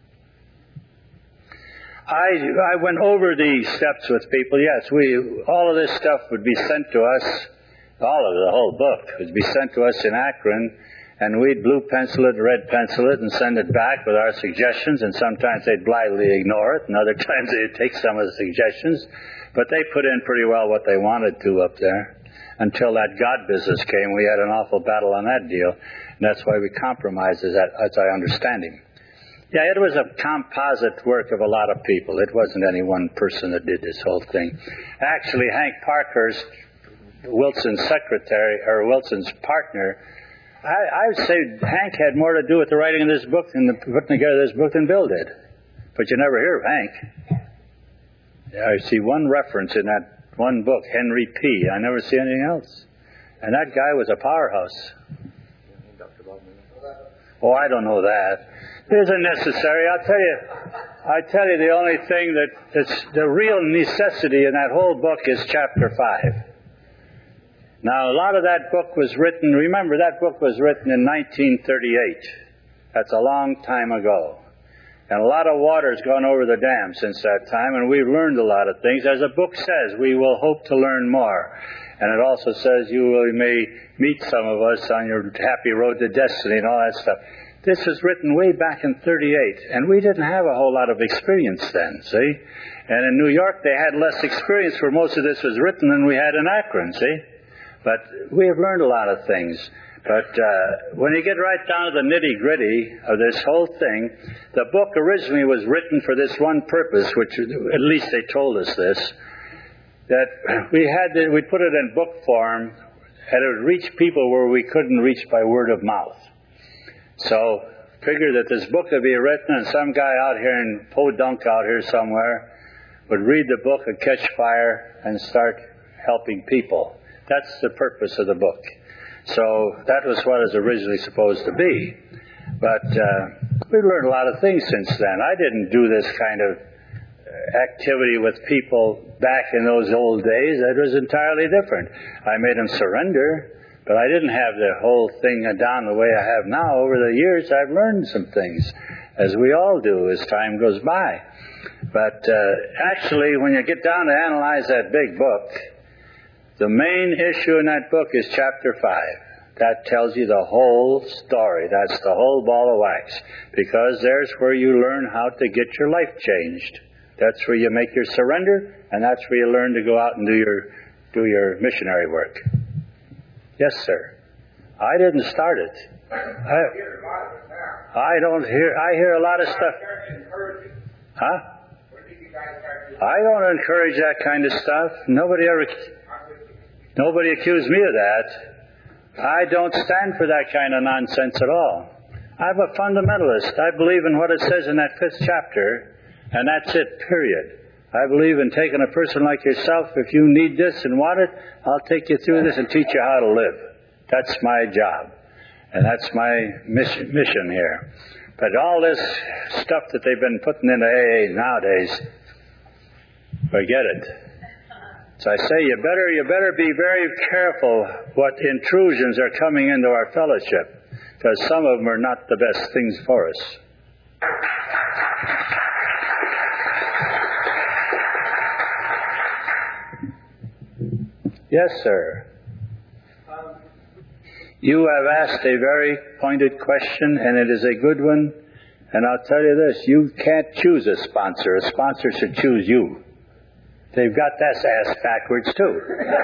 I I went over these steps with people. Yes, we all of this stuff would be sent to us. All of the whole book would be sent to us in Akron. And we'd blue pencil it, red pencil it, and send it back with our suggestions. And sometimes they'd blithely ignore it, and other times they'd take some of the suggestions. But they put in pretty well what they wanted to up there. Until that God business came, we had an awful battle on that deal. And that's why we compromised, as, that, as I understand him. Yeah, it was a composite work of a lot of people. It wasn't any one person that did this whole thing. Actually, Hank Parkhurst, Wilson's secretary, or Wilson's partner, I, I would say Hank had more to do with the writing of this book and the putting together this book than Bill did. But you never hear of Hank. I see one reference in that one book, Henry P. I never see anything else. And that guy was a powerhouse. Oh, I don't know that. isn't necessary. I'll tell you, I tell you the only thing that that's the real necessity in that whole book is chapter five. Now, a lot of that book was written, remember, that book was written in nineteen thirty-eight. That's a long time ago. And a lot of water's gone over the dam since that time, and we've learned a lot of things. As the book says, we will hope to learn more. And it also says you will, may meet some of us on your happy road to destiny and all that stuff. This was written way back in thirty-eight, and we didn't have a whole lot of experience then, see? And in New York, they had less experience where most of this was written than we had in Akron, see? But we have learned a lot of things. But uh, when you get right down to the nitty-gritty of this whole thing, the book originally was written for this one purpose, which at least they told us this, that we had to, we put it in book form, and it would reach people where we couldn't reach by word of mouth. So figure that this book would be written, and some guy out here in Podunk out here somewhere would read the book and catch fire and start helping people. That's the purpose of the book. So that was what it was originally supposed to be. But uh, we've learned a lot of things since then. I didn't do this kind of activity with people back in those old days. It was entirely different. I made them surrender, but I didn't have the whole thing down the way I have now. Over the years, I've learned some things, as we all do as time goes by. But uh, actually, when you get down to analyze that big book, the main issue in that book is chapter five. That tells you the whole story. That's the whole ball of wax. Because there's where you learn how to get your life changed. That's where you make your surrender, and that's where you learn to go out and do your do your missionary work. Yes, sir. I didn't start it. I, I don't hear. I hear a lot of stuff. Huh? I don't encourage that kind of stuff. Nobody ever. Nobody accused me of that. I don't stand for that kind of nonsense at all. I'm a fundamentalist. I believe in what it says in that fifth chapter, and that's it, period. I believe in taking a person like yourself. If you need this and want it, I'll take you through this and teach you how to live. That's my job. And that's my mission, mission here. But all this stuff that they've been putting into A A nowadays, forget it. So I say you better you better be very careful what intrusions are coming into our fellowship, because some of them are not the best things for us. Yes, sir. Um, You have asked a very pointed question, and it is a good one. And I'll tell you this, you can't choose a sponsor. A sponsor should choose you. They've got that ass backwards, too.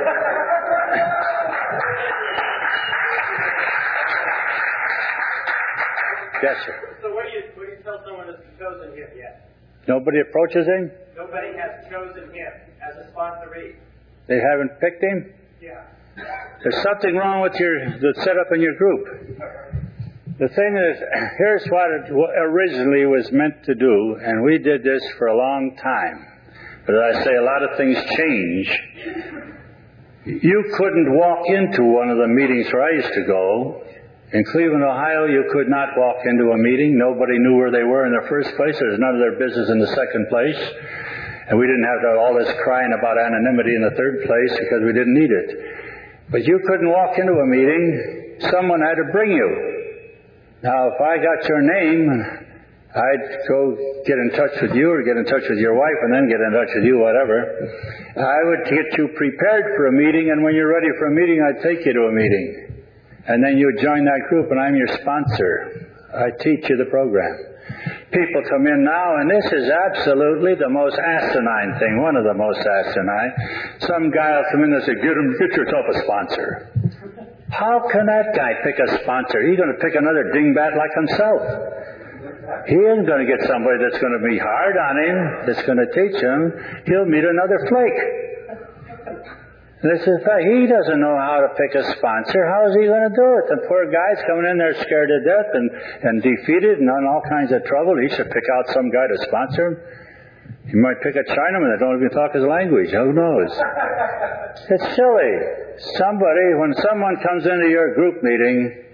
Yes, sir. So what do you what do you tell someone that's chosen him yet? Nobody approaches him? Nobody has chosen him as a sponsoree. They haven't picked him? Yeah. There's something wrong with your the setup in your group. The thing is, here's what it originally was meant to do, and we did this for a long time. But as I say, a lot of things change. You couldn't walk into one of the meetings where I used to go. In Cleveland, Ohio, you could not walk into a meeting. Nobody knew where they were in the first place. There was none of their business in the second place. And we didn't have to have all this crying about anonymity in the third place because we didn't need it. But you couldn't walk into a meeting. Someone had to bring you. Now, if I got your name, I'd go get in touch with you or get in touch with your wife and then get in touch with you, whatever. I would get you prepared for a meeting, and when you're ready for a meeting, I'd take you to a meeting. And then you'd join that group, and I'm your sponsor. I teach you the program. People come in now, and this is absolutely the most asinine thing, one of the most asinine. Some guy will come in and say, get, him, get yourself a sponsor. How can that guy pick a sponsor? He's going to pick another dingbat like himself. He isn't going to get somebody that's going to be hard on him, that's going to teach him. He'll meet another flake. This is fact. He doesn't know how to pick a sponsor. How is he going to do it? The poor guy's coming in there scared to death and, and defeated and in all kinds of trouble. He should pick out some guy to sponsor him. He might pick a Chinaman that don't even talk his language. Who knows? It's silly. Somebody, when someone comes into your group meeting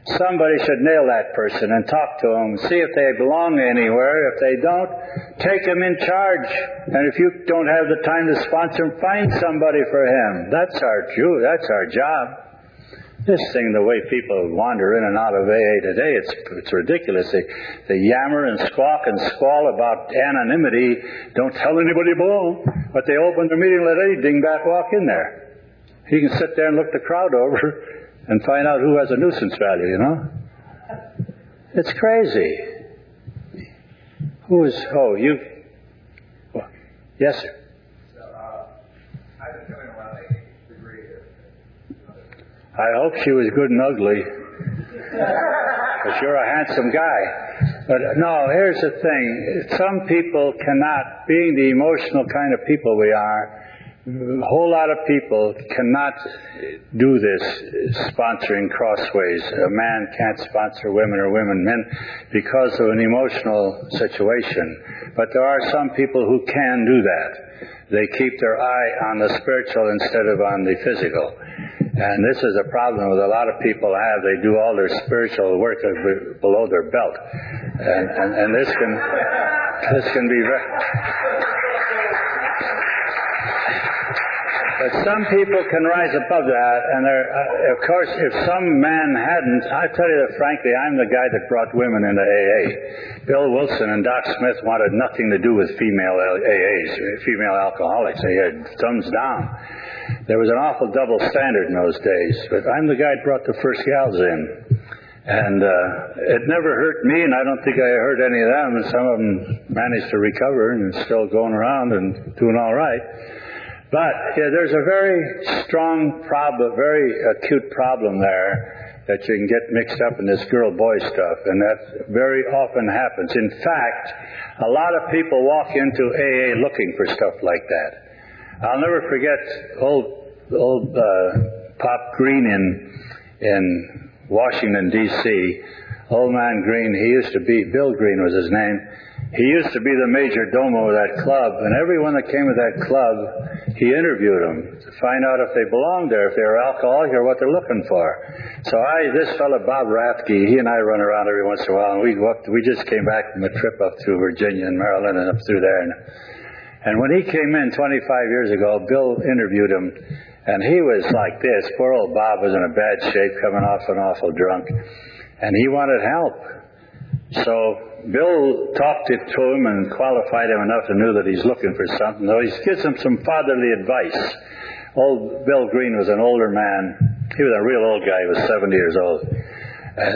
Somebody should nail that person and talk to them, see if they belong anywhere. If they don't, take them in charge. And if you don't have the time to sponsor him, find somebody for him. That's our due. That's our job. This thing, the way people wander in and out of A A today, it's it's ridiculous. They, they yammer and squawk and squall about anonymity. Don't tell anybody below. But they open the meeting and let any dingbat walk in there. He can sit there and look the crowd over and find out who has a nuisance value, you know. It's crazy. Who is, oh, you, well, yes, sir. So, uh, I've been coming around a degree here. I hope she was good and ugly. Because you're a handsome guy. But no, here's the thing. Some people cannot, being the emotional kind of people we are, a whole lot of people cannot do this, sponsoring crossways. A man can't sponsor women or women men because of an emotional situation. But there are some people who can do that. They keep their eye on the spiritual instead of on the physical. And this is a problem that a lot of people have. They do all their spiritual work below their belt. And, and, and this can, this can be very... But some people can rise above that, and there, uh, of course, if some man hadn't, I tell you that frankly, I'm the guy that brought women into A A. Bill Wilson and Doc Smith wanted nothing to do with female A As, female alcoholics. They had thumbs down. There was an awful double standard in those days, but I'm the guy that brought the first gals in. And uh, it never hurt me, and I don't think I hurt any of them, and some of them managed to recover and still going around and doing all right. But yeah, there's a very strong problem, very acute problem there that you can get mixed up in this girl-boy stuff, and that very often happens. In fact, a lot of people walk into A A looking for stuff like that. I'll never forget old old uh, Pop Green in in Washington, D C Old man Green, he used to be, Bill Green was his name. He used to be the major domo of that club, and everyone that came to that club, he interviewed them to find out if they belonged there, if they were alcoholic or what they're looking for. So I, this fellow Bob Rathke, he and I run around every once in a while, and we walked, we just came back from a trip up through Virginia and Maryland and up through there. And, and when he came in twenty-five years ago, Bill interviewed him, and he was like this. Poor old Bob was in a bad shape, coming off an awful drunk, and he wanted help. So Bill talked it to him and qualified him enough to know that he's looking for something. Though he gives him some fatherly advice. Old Bill Green was an older man. He was a real old guy. He was seventy years old. And,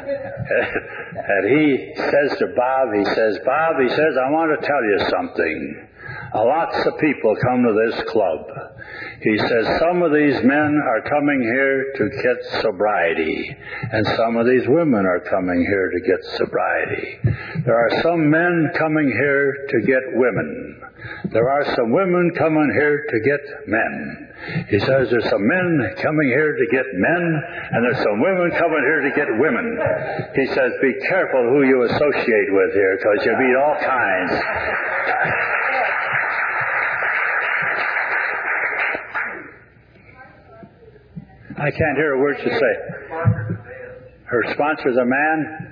and he says to Bob, he says, Bob, he says, I want to tell you something. Lots of people come to this club. He says, some of these men are coming here to get sobriety, and some of these women are coming here to get sobriety. There are some men coming here to get women. There are some women coming here to get men. He says there's some men coming here to get men, and there's some women coming here to get women. He says, be careful who you associate with here, because you meet all kinds. I can't hear a word you say. Her sponsor's a man?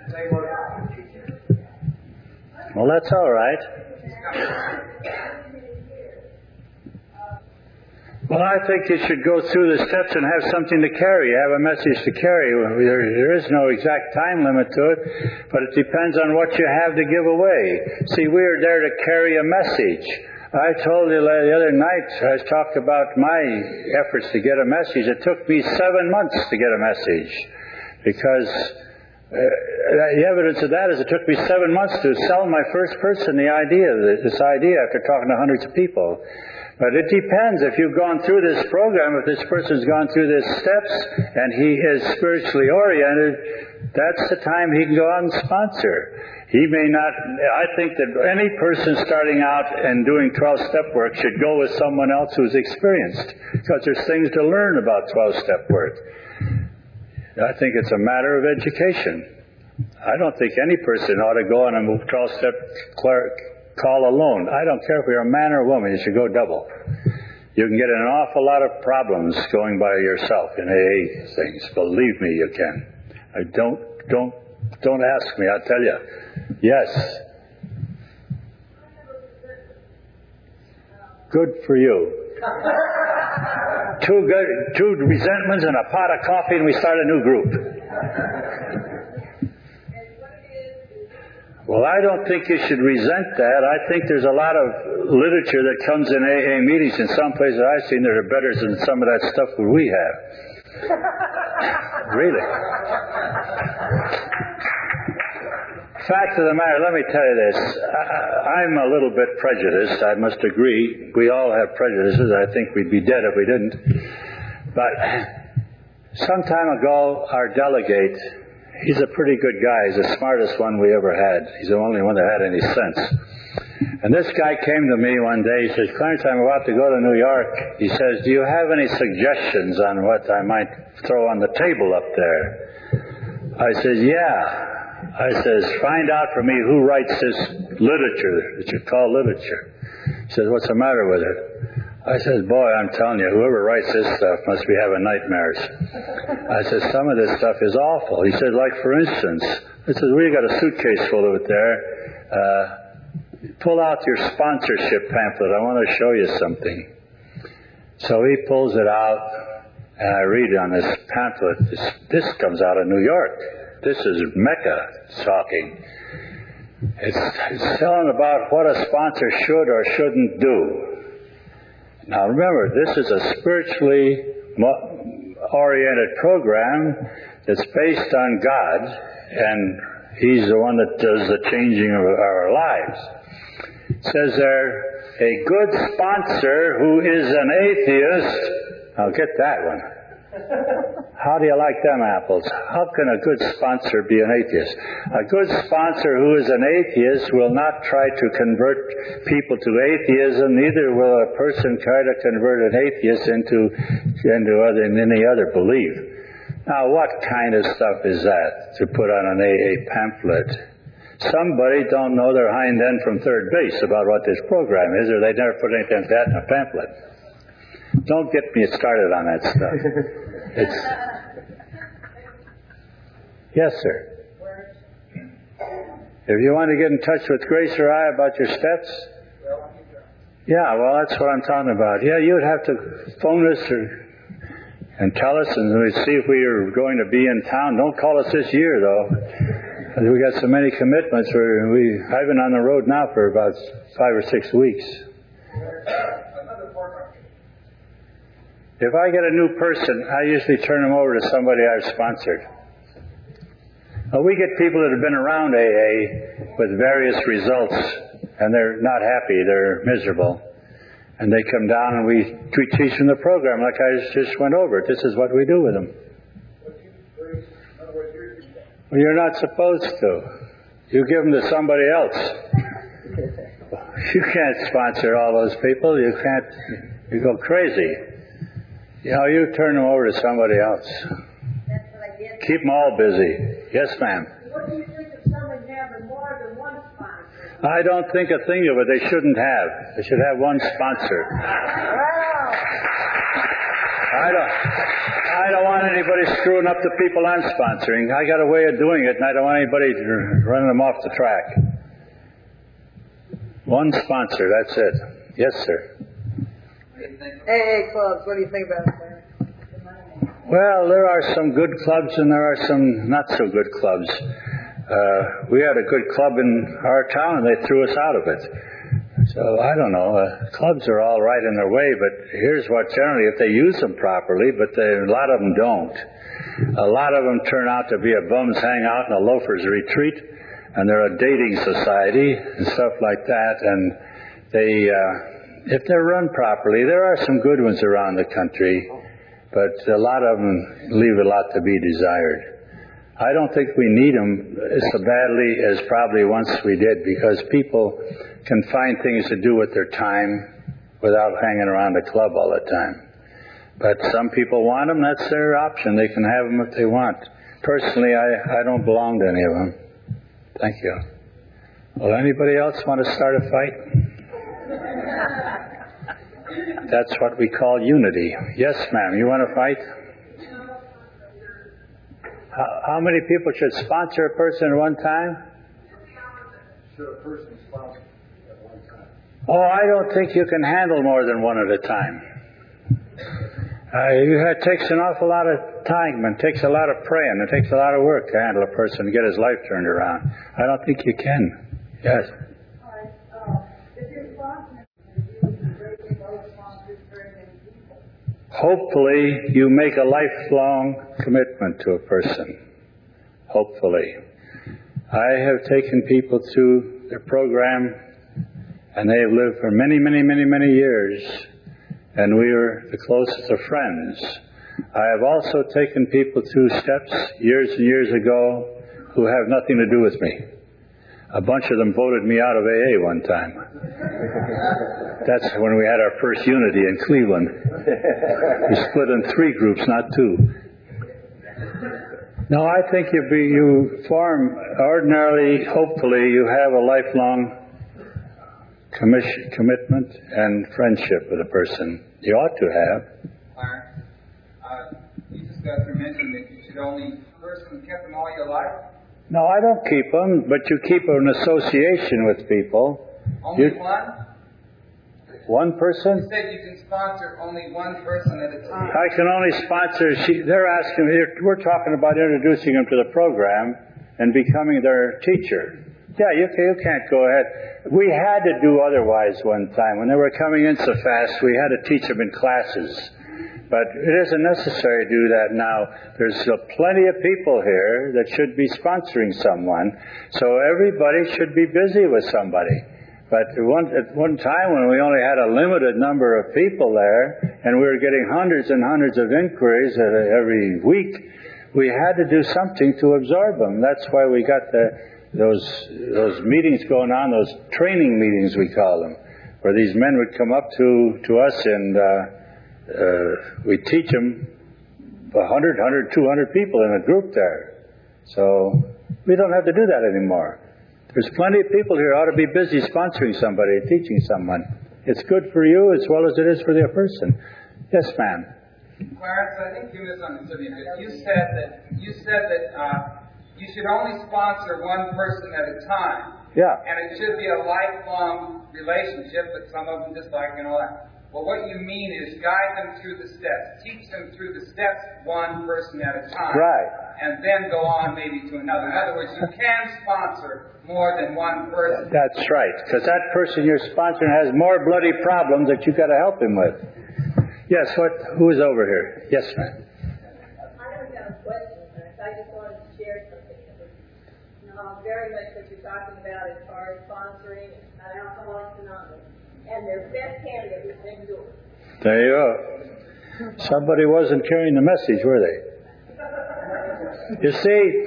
Well, that's all right. Well, I think you should go through the steps and have something to carry, have a message to carry. There, there is no exact time limit to it, but it depends on what you have to give away. See, we are there to carry a message. I told you the other night, I talked about my efforts to get a message. It took me seven months to get a message, because uh, the evidence of that is it took me seven months to sell my first person the idea, this idea, after talking to hundreds of people. But it depends. If you've gone through this program, if this person's gone through these steps and he is spiritually oriented, that's the time he can go out and sponsor. He may not, I think that any person starting out and doing twelve-step work should go with someone else who's experienced, because there's things to learn about twelve-step work. I think it's a matter of education. I don't think any person ought to go on a twelve-step call alone. I don't care if you're a man or a woman, you should go double. You can get in an awful lot of problems going by yourself in A A things. Believe me, you can. I don't, don't, don't ask me, I'll tell you. Yes. Good for you. Two good, two resentments and a pot of coffee, and we start a new group. Well, I don't think you should resent that. I think there's a lot of literature that comes in A A meetings in some places I've seen that are better than some of that stuff that we have. Really. Fact of the matter, let me tell you this. I, I'm a little bit prejudiced, I must agree. We all have prejudices. I think we'd be dead if we didn't. But some time ago, our delegate, he's a pretty good guy. He's the smartest one we ever had. He's the only one that had any sense. And this guy came to me one day. He says, Clarence, I'm about to go to New York. He says, do you have any suggestions on what I might throw on the table up there? I says, yeah. I says, find out for me who writes this literature that you call literature. He says, what's the matter with it? I says, boy, I'm telling you, whoever writes this stuff must be having nightmares. I says, some of this stuff is awful. He said, like for instance, I says, we got a suitcase full of it there. Uh, pull out your sponsorship pamphlet. I want to show you something. So he pulls it out, and I read on this pamphlet, this, this comes out of New York. This is Mecca talking. It's, it's telling about what a sponsor should or shouldn't do. Now remember, this is a spiritually oriented program that's based on God, and He's the one that does the changing of our lives. It says there, a good sponsor who is an atheist, I'll get that one. How do you like them apples? How can a good sponsor be an atheist? A good sponsor who is an atheist will not try to convert people to atheism, neither will a person try to convert an atheist into, into other, any other belief. Now, what kind of stuff is that to put on an A A pamphlet? Somebody don't know their hind end from third base about what this program is, or they never put anything like that in a pamphlet. Don't get me started on that stuff. It's... Yes, sir. If you want to get in touch with Grace or I about your steps, yeah, well, that's what I'm talking about. Yeah, you would have to phone us or, and tell us, and we'd see if we are going to be in town. Don't call us this year, though, because we got so many commitments. Where we, I've been on the road now for about five or six weeks. If I get a new person, I usually turn them over to somebody I've sponsored. Well, we get people that have been around A A with various results, and they're not happy, they're miserable. And they come down and we, we teach them the program like I just went over. This is what we do with them. Well, you're not supposed to. You give them to somebody else. You can't sponsor all those people. You can't, you go crazy. You know, you turn them over to somebody else. That's what I did. Keep them all busy. Yes, ma'am. What do you think of someone having more than one sponsor? I don't think a thing of it. They shouldn't have. They should have one sponsor. I don't, I don't want anybody screwing up the people I'm sponsoring. I got a way of doing it, and I don't want anybody running them off the track. One sponsor, that's it. Yes, sir. A A clubs, what do you think about that? Well, there are some good clubs and there are some not so good clubs. Uh, we had a good club in our town and they threw us out of it. So, I don't know. Uh, clubs are all right in their way, but here's what generally, if they use them properly, but they, a lot of them don't. A lot of them turn out to be a bums hangout and a loafers retreat, and they're a dating society and stuff like that, and they... Uh, If they're run properly, there are some good ones around the country, but a lot of them leave a lot to be desired. I don't think we need them so badly as probably once we did, because people can find things to do with their time without hanging around a club all the time. But some people want them, that's their option. They can have them if they want. Personally, I, I don't belong to any of them. Thank you. Well, anybody else want to start a fight? That's what we call unity. Yes, ma'am. You want to fight? How, how many people should sponsor a person at one time? Should a person sponsor at one time? Oh, I don't think you can handle more than one at a time. Uh, it takes an awful lot of time and takes a lot of praying. It takes a lot of work to handle a person and get his life turned around. I don't think you can. Yes. All right. Uh, if you're sponsoring, you raise both sponsors very many people. Hopefully, you make a lifelong commitment to a person. Hopefully. I have taken people through their program, and they have lived for many, many, many, many years, and we are the closest of friends. I have also taken people through steps years and years ago who have nothing to do with me. A bunch of them voted me out of A A one time. That's when we had our first unity in Cleveland. We split in three groups, not two. No, I think you be, you form, ordinarily, hopefully, you have a lifelong commission, commitment and friendship with a person. You ought to have. Clarence, uh, you just got to mention that you should only person keep them all your life. No, I don't keep them, but you keep an association with people. Only You- one? One You person? said you can sponsor only one person at a time. I can only sponsor, she, they're asking, they're- we're talking about introducing them to the program and becoming their teacher. Yeah, you, can, you can't go ahead. We had to do otherwise one time. When they were coming in so fast, we had to teach them in classes. But it isn't necessary to do that now. There's uh, plenty of people here that should be sponsoring someone. So everybody should be busy with somebody. But at one, at one time when we only had a limited number of people there, and we were getting hundreds and hundreds of inquiries every week, we had to do something to absorb them. That's why we got the, those those meetings going on, those training meetings we call them, where these men would come up to, to us and uh, uh, we'd teach them one hundred, one hundred, two hundred people in a group there. So we don't have to do that anymore. There's plenty of people here who ought to be busy sponsoring somebody and teaching someone. It's good for you as well as it is for the person. Yes, ma'am. Clarence, I think you misunderstood me. But you said that you said that uh, you should only sponsor one person at a time, Yeah. and it should be a lifelong relationship with some of them just like and all that. Well, what you mean is guide them through the steps, teach them through the steps one person at a time, Right. and then go on maybe to another. In other words, you can sponsor more than one person. That's right. Because that person you're sponsoring has more bloody problems that you've got to help him with. Yes, what? Who is over here? Yes, ma'am. I don't have a question, but I just wanted to share something. Uh, very much what you're talking about as far as sponsoring and Alcoholics Anonymous. And their best candidate has been yours. There you go. Somebody wasn't carrying the message, were they? You see,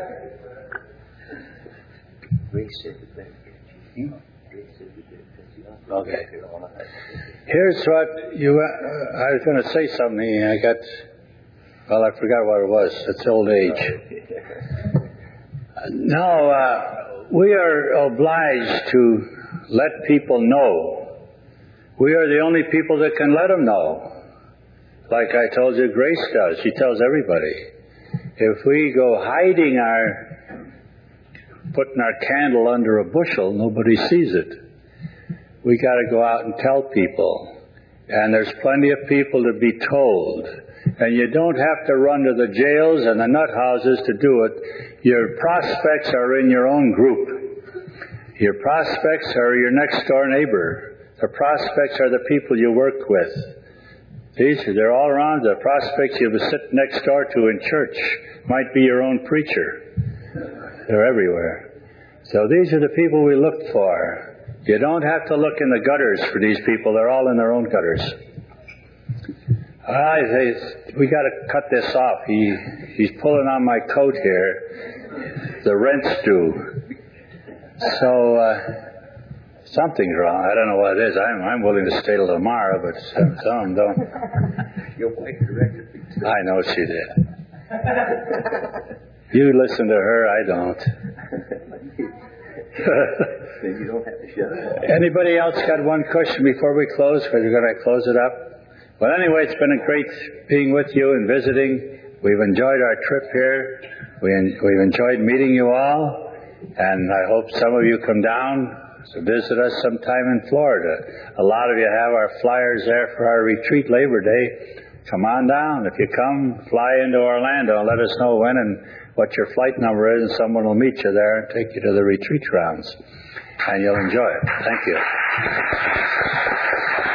Grace said the best. Grace said the best. Okay. Here's what you, uh, I was going to say something, and I got, well, I forgot what it was. It's old age. No, uh, we are obliged to let people know. We are the only people that can let them know. Like I told you, Grace does. She tells everybody. If we go hiding our, putting our candle under a bushel, nobody sees it. We got to go out and tell people. And there's plenty of people to be told. And you don't have to run to the jails and the nut houses to do it. Your prospects are in your own group. Your prospects are your next door neighbor. The prospects are the people you work with. These are, they're all around. The prospects you sit next door to in church might be your own preacher. They're everywhere. So these are the people we look for. You don't have to look in the gutters for these people. They're all in their own gutters. I say, we got to cut this off. He he's pulling on my coat here. The rent's due. So uh, something's wrong. I don't know what it is. I'm I'm willing to stay till tomorrow, but some, some don't. Your wife directed me to. I know she did. You listen to her. I don't. Then you don't have to shut up. Anybody else got one question before we close? Because we're going to close it up. Well, anyway, it's been a great being with you and visiting. we've enjoyed our trip here. We en- we've enjoyed meeting you all, and I hope some of you come down to visit us sometime in Florida. A lot of you have our flyers there for our retreat Labor Day. Come on down. If you come, fly into Orlando and let us know when and what your flight number is, and someone will meet you there and take you to the retreat grounds. And you'll enjoy it. Thank you.